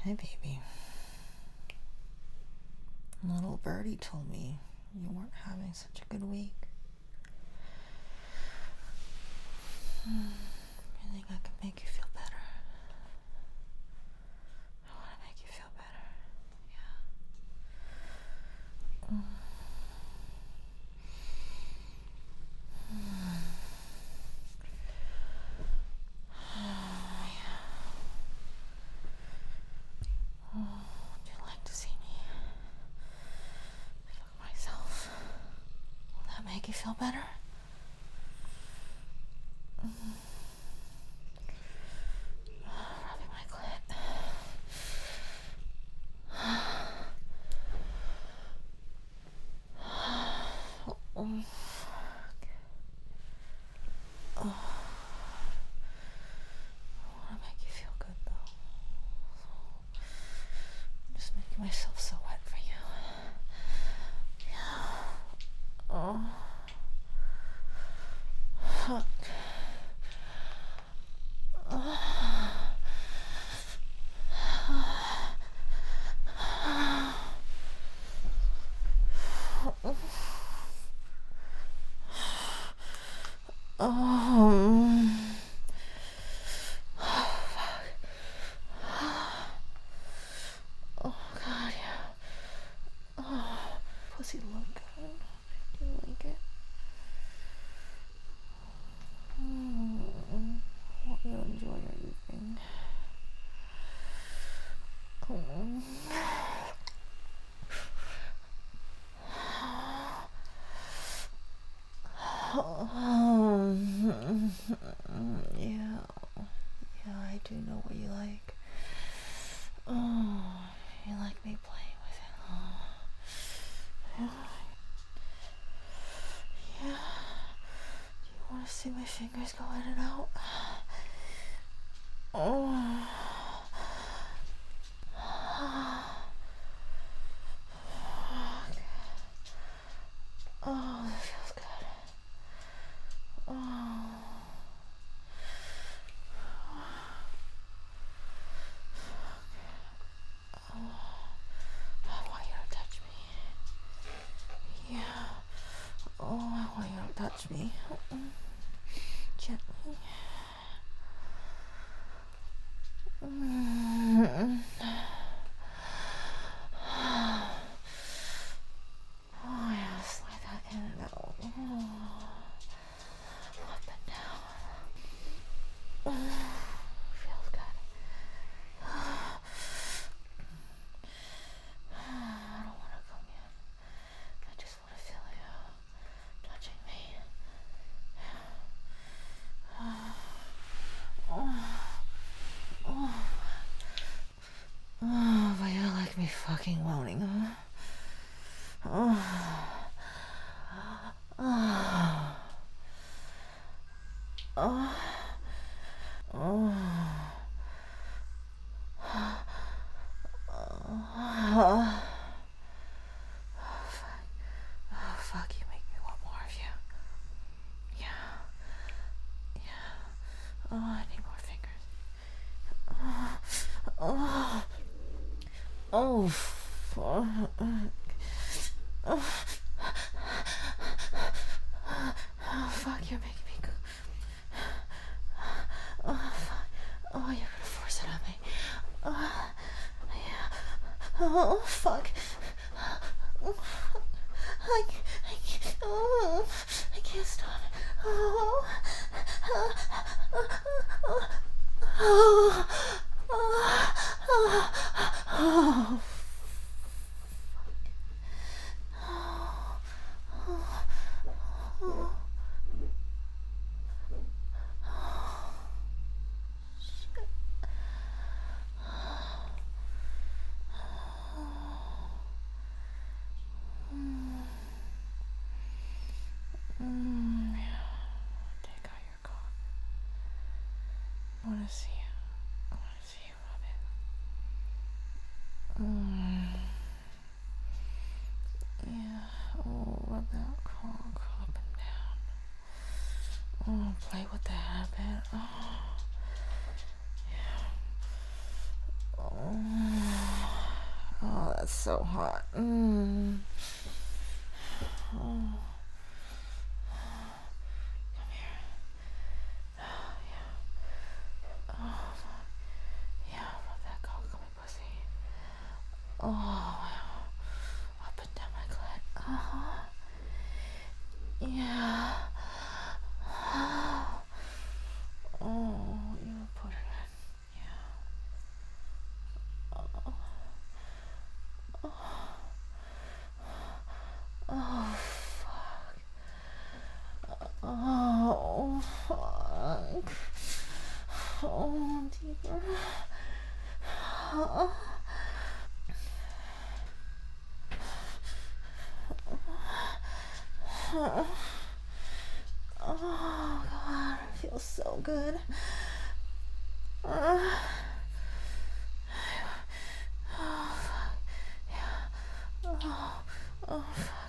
Hey, baby. Little birdie told me you weren't having such a good week. You think I can make you feel better? I want to make you feel better. Yeah. Would you like to see me fuck myself? Will that make you feel better? Rubbing my clit. I want to make you feel good, though. I'm just making myself so wet for you. Yeah. Oh. Fuck. Oh, God, yeah. Oh, pussy look good. Do you like it? Hope you enjoy your evening. Yeah. Yeah, I do know what you like. Oh, you like me playing with it. Oh. Yeah. Yeah. Do you want to see my fingers go in and out? Oh. Oh, that feels good. Oh. I want you to touch me. Yeah. Oh, I want you to touch me. Gently. Oh, yeah, slide that in and out. Up and down. Feels good. I don't want to come in. I just want to feel you touching me. Oh, but you like me fucking moaning, huh? Oh. Oh. Oh. Oh. Oh. Oh, fuck, you make me want more of you. Yeah. Yeah. Oh, I need more fingers. Oh. Oh. Fuck. Oh. Oh, fuck, you're making me go. Oh, fuck. Oh, you're gonna force it on me. Oh, yeah. Oh, fuck. I can't stop. Oh. Oh. Oh. Take out your cock. I wanna see you. I wanna see you rub it. Yeah. Oh, rub that cock up and down. Oh, play with that a bit. Oh. Yeah. Oh. so hot. Oh. Come here. Oh, yeah. Oh, yeah, love that cock on my pussy. Oh, wow. Up and down my clit. Uh-huh. Yeah. Oh, you put it in. Yeah. Oh, fuck. Oh, fuck. Oh, deeper. Oh, God, it feels so good. Oh, fuck. Yeah. Oh, fuck.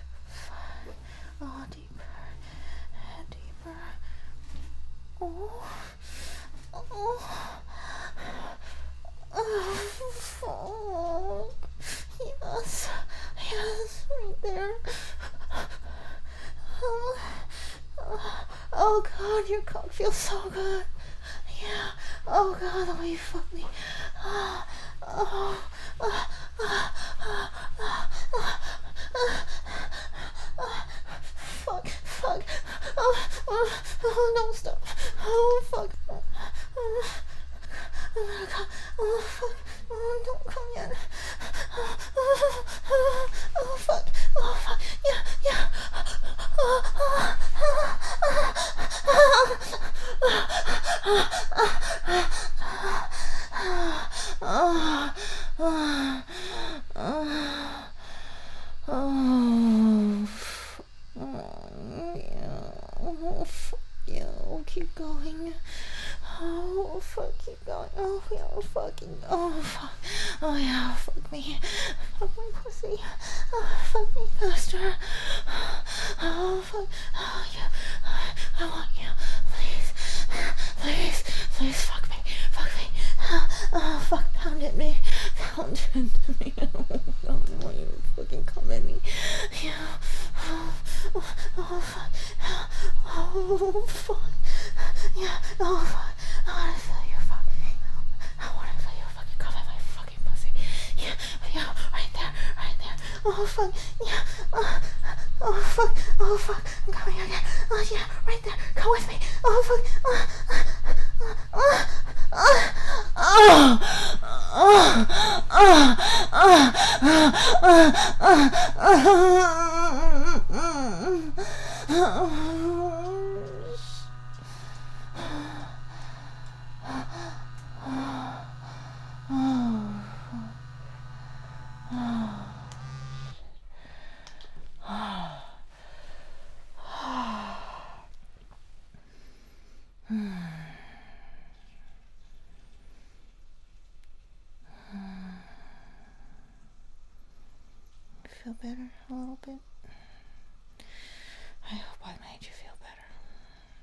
Oh, deeper. Deeper. Oh. Oh. Oh, fuck. Yes. Yes, right there. Oh, God, your cock feels so good. Yeah. Oh, God, the way you fuck me. Oh. Fuck. Oh, don't stop. Oh, fuck. Oh, fuck. Oh, don't come yet. Oh, fuck. Oh, fuck. Yeah. Oh, fuck you. Keep going. Oh, fuck, keep going. Oh, yeah, fucking. Oh, fuck. Oh, yeah, fuck me. Fuck my pussy. Oh, fuck me faster. Oh, fuck. Oh, yeah. I want you. Please, fuck me. Oh, fuck, pound at me. I don't want you to fucking come at me. Yeah. Oh, fuck. Oh, fuck. Yeah. Oh, fuck. I wanna feel your fucking. I wanna feel your fucking come at my fucking pussy. Yeah. Right there. Oh, fuck. Yeah. Oh, fuck. I'm coming again. Oh, yeah. Right there. Come with me. Oh, fuck. Feel better a little bit?